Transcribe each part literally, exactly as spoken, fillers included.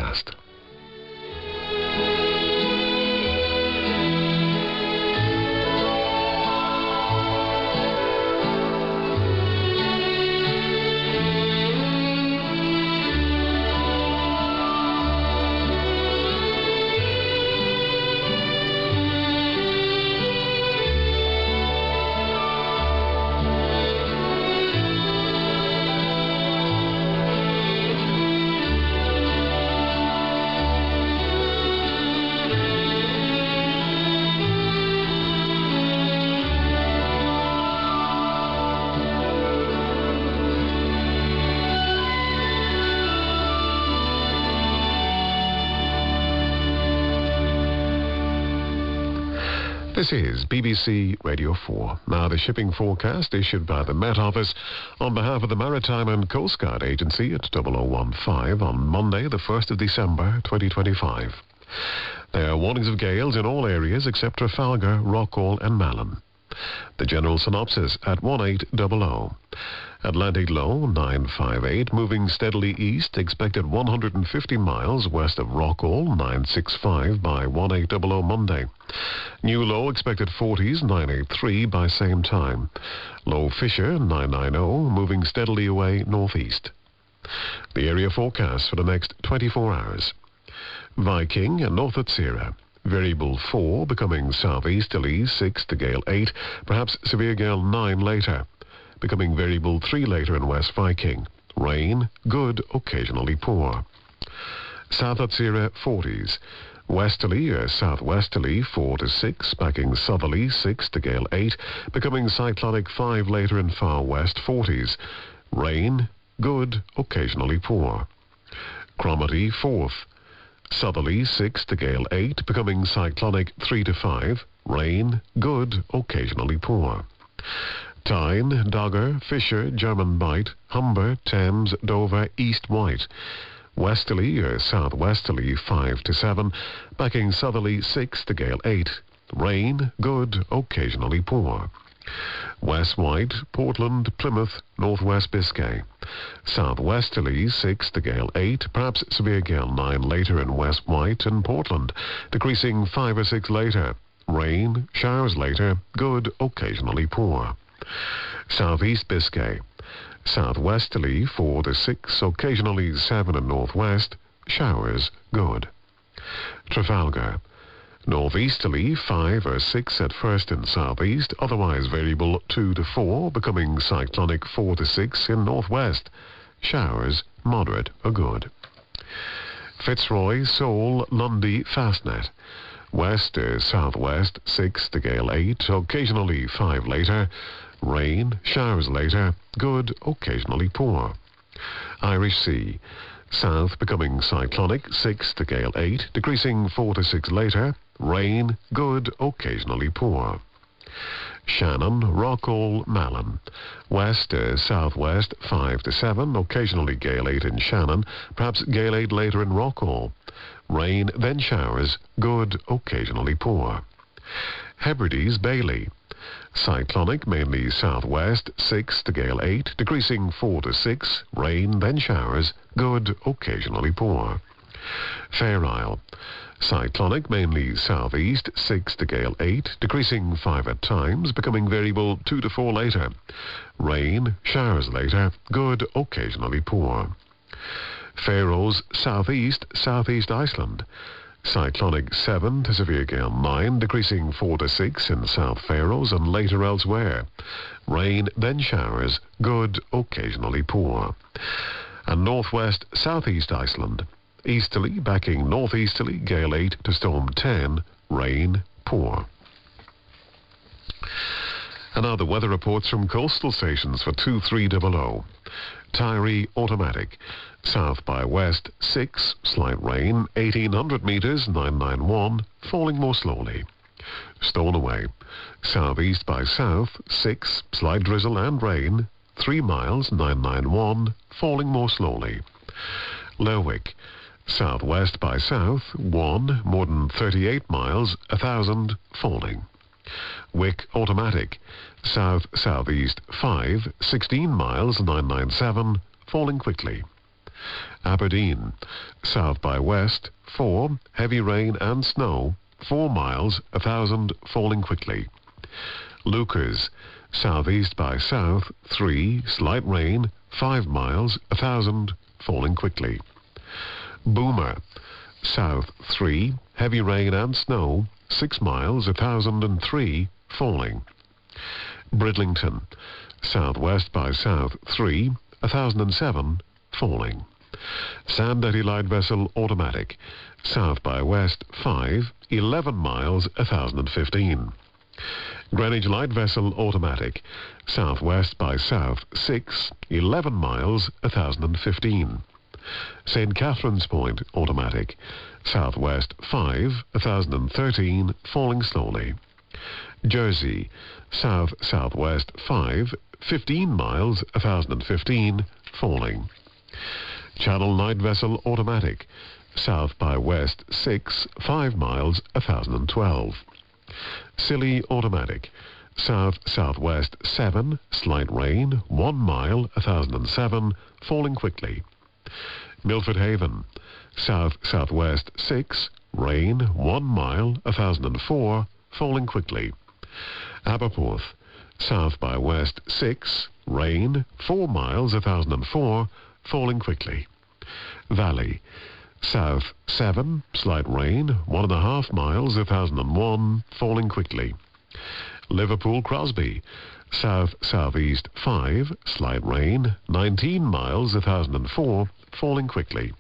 forecast. This is B B C Radio four. Now the shipping forecast issued by the Met Office on behalf of the Maritime and Coast Guard Agency at double oh one five on Monday the first of December twenty twenty-five. There are warnings of gales in all areas except Trafalgar, Rockall and Malin. The general synopsis at one eight hundred. Atlantic low nine five eight, moving steadily east, expected one hundred fifty miles west of Rockall, nine six five by one eight hundred Monday. New low expected forties, nine eight three by same time. Low Fisher, nine nine zero, moving steadily away northeast. The area forecast for the next twenty-four hours. Viking, north at Sierra. Variable four, becoming southeasterly, six to gale eight, perhaps severe gale nine later. Becoming variable three later in West Viking. Rain, good, occasionally poor. South at Sierra, forties. Westerly or southwesterly, four to six, backing southerly, six to gale eight, becoming cyclonic five later in far west, forties. Rain, good, occasionally poor. Cromarty, fourth. Southerly, six to gale eight, becoming cyclonic three to five. Rain, good, occasionally poor. Tyne, Dogger, Fisher, German Bight, Humber, Thames, Dover, East White. Westerly or southwesterly, five to seven, backing southerly, six to gale eight. Rain, good, occasionally poor. West White, Portland, Plymouth, northwest Biscay. Southwesterly, six to gale eight, perhaps severe gale nine later in West White and Portland, decreasing five or six later. Rain, showers later, good, occasionally poor. Southeast Biscay. Southwesterly, four to six, occasionally seven in northwest, showers, good. Trafalgar. Northeasterly, five or six at first in southeast, otherwise variable two to four, becoming cyclonic four to six in northwest. Showers, moderate or good. Fitzroy, Seoul, Lundy, Fastnet. West or southwest, six to gale eight, occasionally five later. Rain, showers later, good, occasionally poor. Irish Sea. South becoming cyclonic, six to gale eight, decreasing four to six later. Rain, good, occasionally poor. Shannon, Rockall, Malin. West or southwest, five to seven, occasionally gale eight in Shannon, perhaps gale eight later in Rockall. Rain, then showers, good, occasionally poor. Hebrides, Bailey. Cyclonic, mainly southwest, six to gale eight, decreasing four to six, rain, then showers, good, occasionally poor. Fair Isle. Cyclonic, mainly southeast, six to gale eight, decreasing five at times, becoming variable two to four later. Rain, showers later, good, occasionally poor. Faroes, southeast, southeast Iceland. Cyclonic seven to severe gale nine, decreasing four to six in South Faroes and later elsewhere. Rain, then showers, good, occasionally poor. And northwest, southeast Iceland. Easterly, backing northeasterly, gale eight to storm ten, rain, poor. And now the weather reports from coastal stations for two three hundred. Tyree, automatic. South by west, six, slight rain, eighteen hundred metres, nine nine one, falling more slowly. Stornoway. Southeast by south, six, slight drizzle and rain, three miles, nine nine one, falling more slowly. Lerwick. Southwest by south, one, more than thirty-eight miles, one thousand, falling. Wick, automatic. South-southeast five, sixteen miles, nine nine seven, falling quickly. Aberdeen, south by west, four, heavy rain and snow, four miles, one thousand, falling quickly. Leuchars, southeast by south, three, slight rain, five miles, one thousand, falling quickly. Boomer, south, three, heavy rain and snow, six miles, one thousand three, falling. Bridlington, southwest by south, three, one thousand seven, falling. Sandown light vessel automatic, south by west, five, eleven miles, one thousand fifteen. Greenwich light vessel automatic, southwest by south, six, eleven miles, one thousand fifteen. Saint Catherine's Point automatic, southwest, five, one thousand thirteen, falling slowly. Jersey, south-southwest, five, fifteen miles, one thousand fifteen, falling. Channel night vessel automatic, south by west, six, five miles, one thousand twelve. Scilly automatic, south-southwest, seven, slight rain, one mile, one thousand seven, falling quickly. Milford Haven, south-southwest, six, rain, one mile, one thousand four, falling quickly. Aberporth, south by west, six, rain, four miles, one thousand four, falling quickly. Valley, south, seven, slight rain, one and a half miles, one thousand one, falling quickly. Liverpool Crosby, south-southeast, five, slight rain, nineteen miles, one thousand four, falling quickly.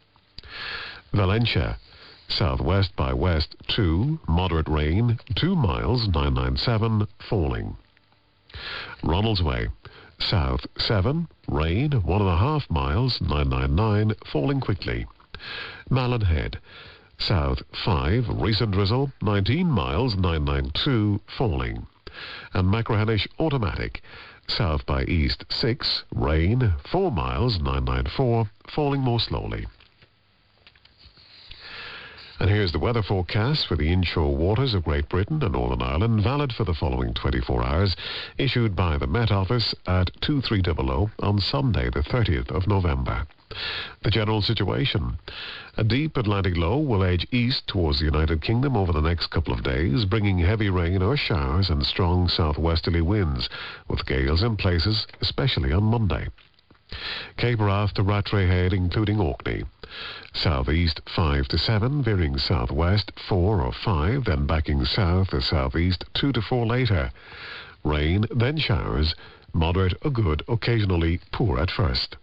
Valentia, southwest by west, two, moderate rain, two miles, nine ninety-seven, falling. Ronaldsway, south, seven, rain, one and a half miles, nine ninety-nine, falling quickly. Malin south, five, recent drizzle, nineteen miles, nine ninety-two, falling. And Machrihanish automatic, south by east, six, rain, four miles, nine ninety-four, falling more slowly. And here's the weather forecast for the inshore waters of Great Britain and Northern Ireland, valid for the following twenty-four hours, issued by the Met Office at two three hundred on Sunday, the thirtieth of November. The general situation. A deep Atlantic low will edge east towards the United Kingdom over the next couple of days, bringing heavy rain or showers and strong southwesterly winds, with gales in places, especially on Monday. Cape Wrath to Rattray Head, including Orkney. Southeast five to seven, veering southwest four or five, then backing south or southeast two to four later. Rain, then showers, moderate or good, occasionally poor at first.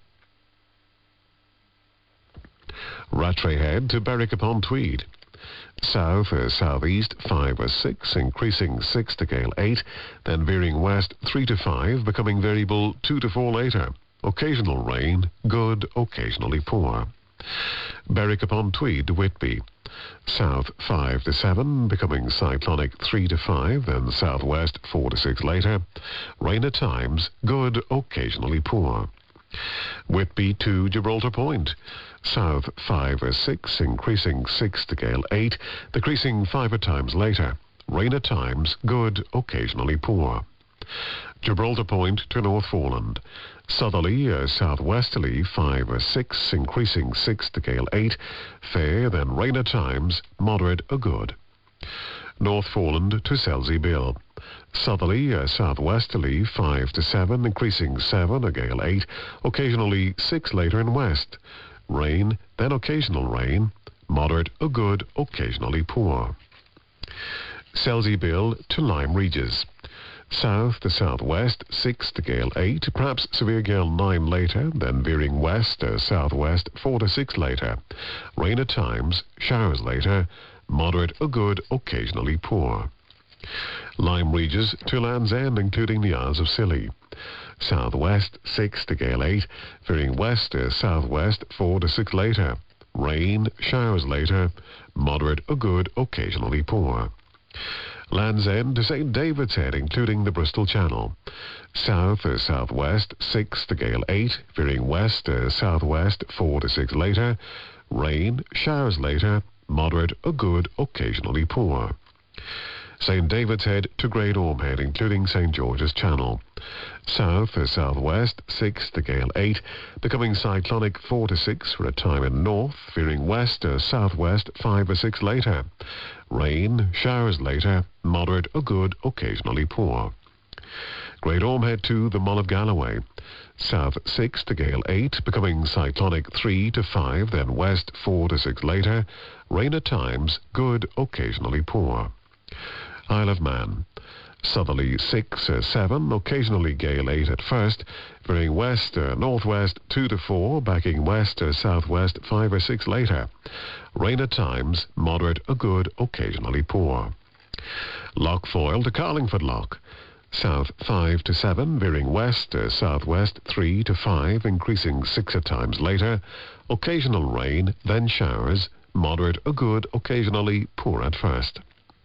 Rattray Head to Berwick upon Tweed. South or southeast five or six, increasing six to gale eight, then veering west three to five, becoming variable two to four later. Occasional rain, good, occasionally poor. Berwick upon Tweed to Whitby. South five to seven, becoming cyclonic three to five, then southwest four to six later. Rain at times, good, occasionally poor. Whitby to Gibraltar Point. South five or six, increasing six to gale eight, decreasing five at times later. Rain at times, good, occasionally poor. Gibraltar Point to North Foreland. Southerly or southwesterly five or six, increasing six to gale eight, fair, then rain at times, moderate or good. North Foreland to Selsey Bill. Southerly or southwesterly five to seven, increasing seven or gale eight, occasionally six later in west. Rain, then occasional rain, moderate or good, occasionally poor. Selsey Bill to Lyme Regis. South to southwest, six to gale eight, perhaps severe gale nine later, then veering west or southwest, four to six later. Rain at times, showers later, moderate or good, occasionally poor. Lyme Regis to Land's End, including the Isles of Scilly. Southwest, six to gale eight, veering west or southwest, four to six later. Rain, showers later, moderate or good, occasionally poor. Land's End to Saint David's Head, including the Bristol Channel. South or southwest, six to gale eight, veering west or southwest, four to six later. Rain, showers later, moderate or good, occasionally poor. Saint David's Head to Great Ormhead, including Saint George's Channel. South or southwest, six to gale eight, becoming cyclonic four to six for a time in north, veering west or southwest five or six later. Rain, showers later, moderate or good, occasionally poor. Great Ormhead to the Mull of Galloway. South six to gale eight, becoming cyclonic three to five, then west four to six later. Rain at times, good, occasionally poor. Isle of Man. Southerly six or seven, occasionally gale eight at first, veering west or northwest two to four, backing west or southwest five or six later. Rain at times, moderate or good, occasionally poor. Loch Foyle to Carlingford Loch. South five to seven, veering west or southwest three to five, increasing six at times later. Occasional rain, then showers, moderate or good, occasionally poor at first.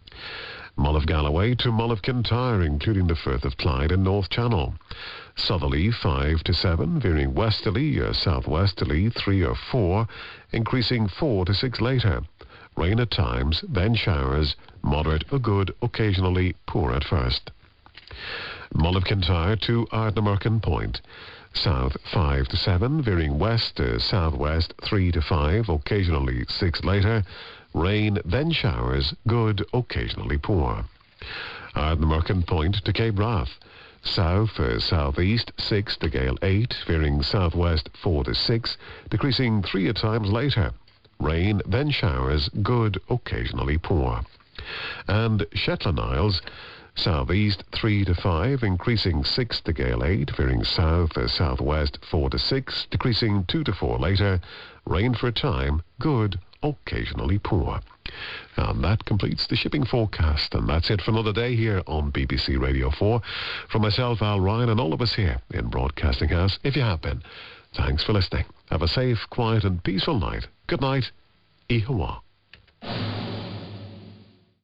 Mull of Galloway to Mull of Kintyre, including the Firth of Clyde and North Channel. Southerly five to seven, veering westerly or southwesterly three or four, increasing four to six later. Rain at times, then showers, moderate or good, occasionally poor at first. Mull of Kintyre to Ardnamurchan Point. South five to seven, veering west or southwest three to five, occasionally six later. Rain, then showers, good, occasionally poor. Ardnamurchan Point to Cape Wrath. South or southeast six to gale eight, veering southwest four to six, decreasing three at times later. Rain, then showers, good, occasionally poor. And Shetland Isles. Southeast three to five, increasing six to gale eight, veering south or southwest four to six, decreasing two to four later. Rain for a time, good, occasionally poor. And that completes the shipping forecast, and that's it for another day here on B B C Radio four. From myself, Al Ryan, and all of us here in Broadcasting House, if you have been, thanks for listening. Have a safe, quiet and peaceful night. Good night. Ihawa.